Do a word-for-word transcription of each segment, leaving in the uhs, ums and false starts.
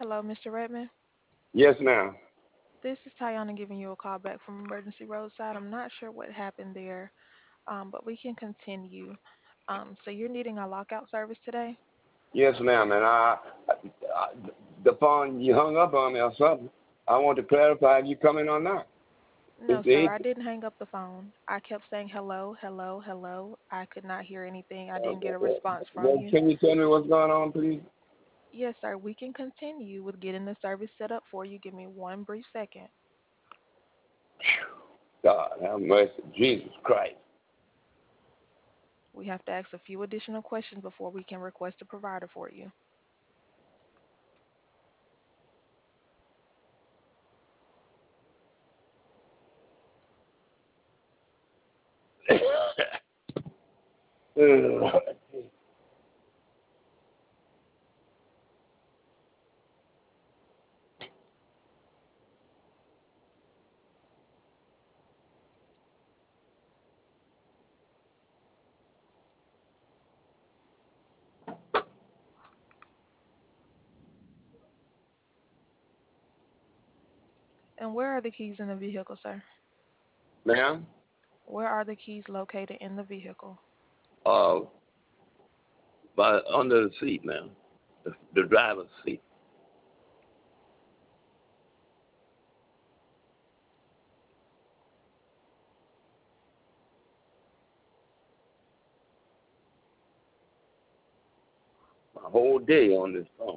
Hello, Mister Redmond. Yes, ma'am. This is Tayana giving you a call back from Emergency Roadside. I'm not sure what happened there, um, but we can continue. Um, so you're needing a lockout service today? Yes, ma'am. And I, I, the phone you hung up on me or something. I want to clarify if you coming or not. No, It's the sir. eight. I didn't hang up the phone. I kept saying hello, hello, hello. I could not hear anything. I Uh, didn't get a well, response from well, you. can you tell me what's going on, please? Yes, sir. We can continue with getting the service set up for you. Give me one brief second. God have mercy, Jesus Christ. We have to ask a few additional questions before we can request a provider for you. And where are the keys in the vehicle, sir? Ma'am, Where are the keys located in the vehicle? uh, by under the seat, ma'am, the, the driver's seat. A whole day on this phone.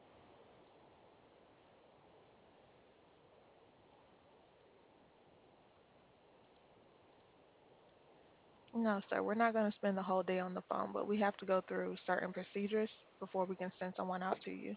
No, sir, we're not going to spend the whole day on the phone, but we have to go through certain procedures before we can send someone out to you.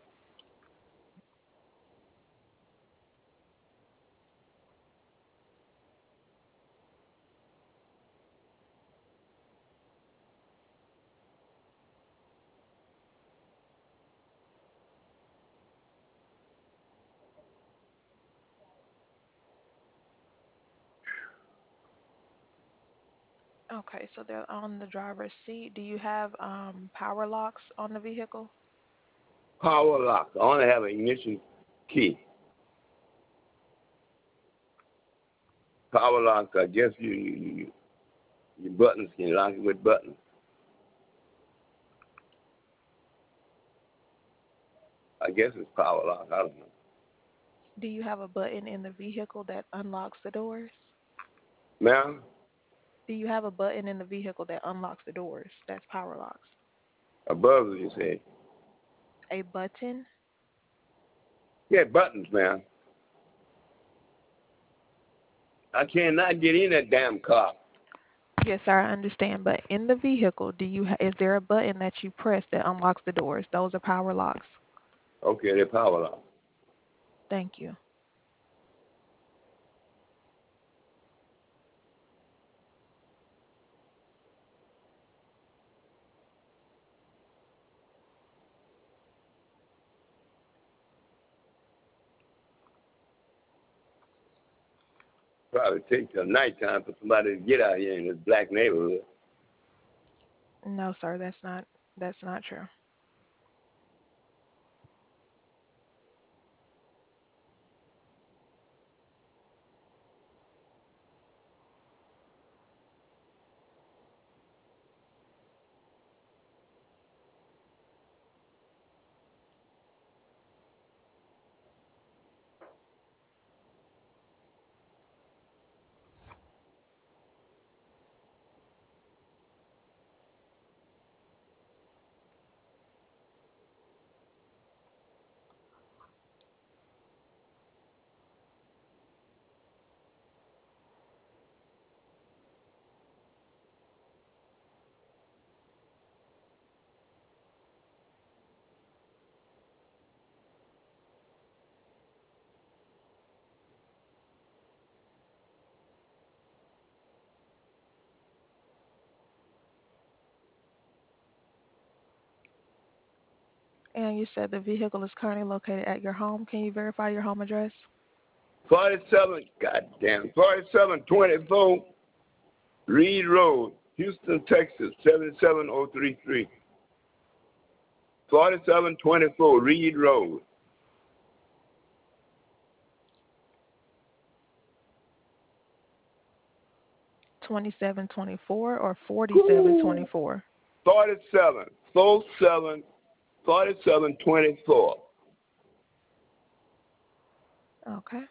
Okay, so they're on the driver's seat. Do you have um, power locks on the vehicle? Power lock. I only have an ignition key. Power lock. I guess you, you, you your buttons can lock it with buttons. I guess it's power lock. I don't know. Do you have a button in the vehicle that unlocks the doors? Ma'am, Do you have a button in the vehicle that unlocks the doors? That's power locks. above you say. A button? Yeah, buttons, ma'am. I cannot get in that damn car. Yes, sir, I understand. But in the vehicle, do you ha- is there a button that you press that unlocks the doors? Those are power locks. Okay, they're power lock. Thank you. Probably take till nighttime for somebody to get out here in this black neighborhood. No, sir, that's not that's not true. And you said the vehicle is currently located at your home. Can you verify your home address? forty-seven, goddamn, forty-seven twenty-four Reed Road, Houston, Texas, seven seven zero three three. forty-seven twenty-four Reed Road. twenty-seven twenty-four or forty-seven twenty-four? forty-seven, forty-seven, forty-seven twenty-four. Okay.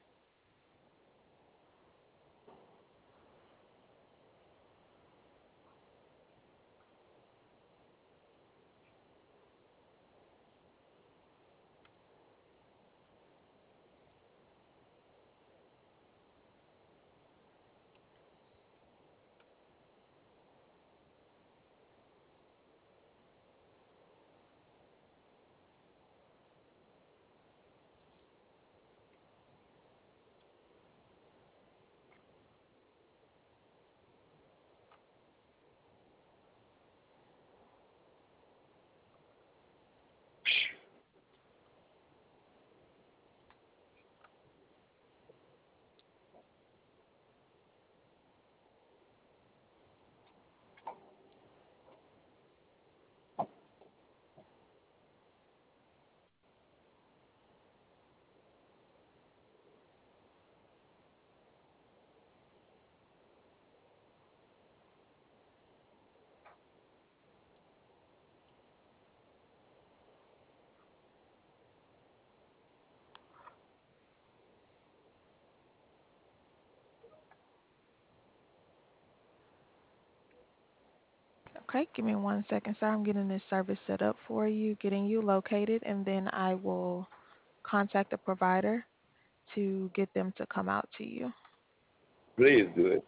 Okay, give me one second, sir. I'm getting this service set up for you, getting you located, and then I will contact the provider to get them to come out to you. Please do it.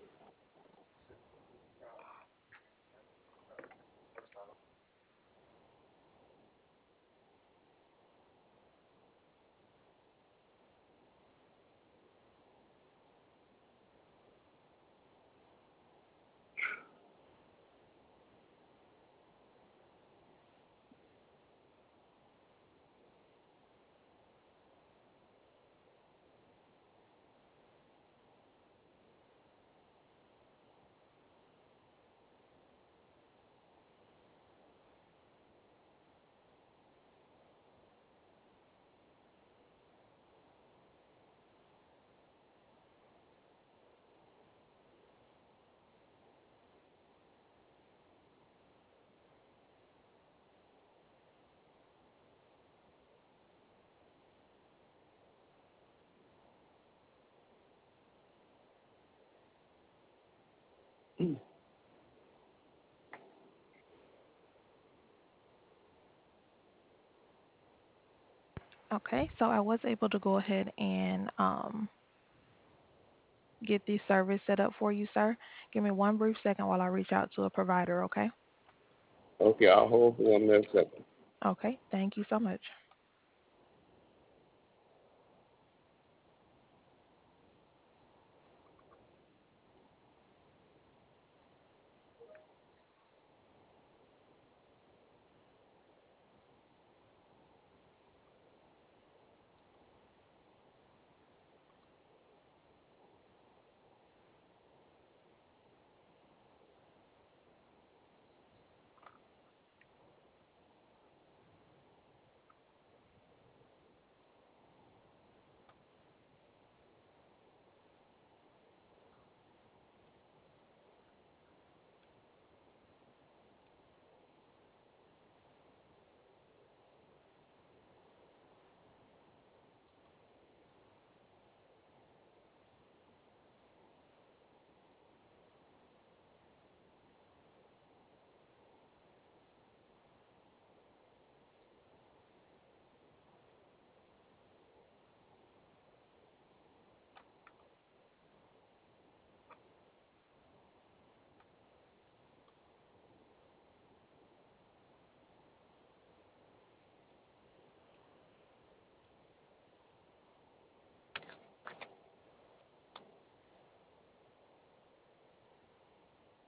Okay, so I was able to go ahead and um, get the service set up for you, sir. Give me one brief second while I reach out to a provider, okay? Okay, I'll hold for one minute second. Okay, thank you so much.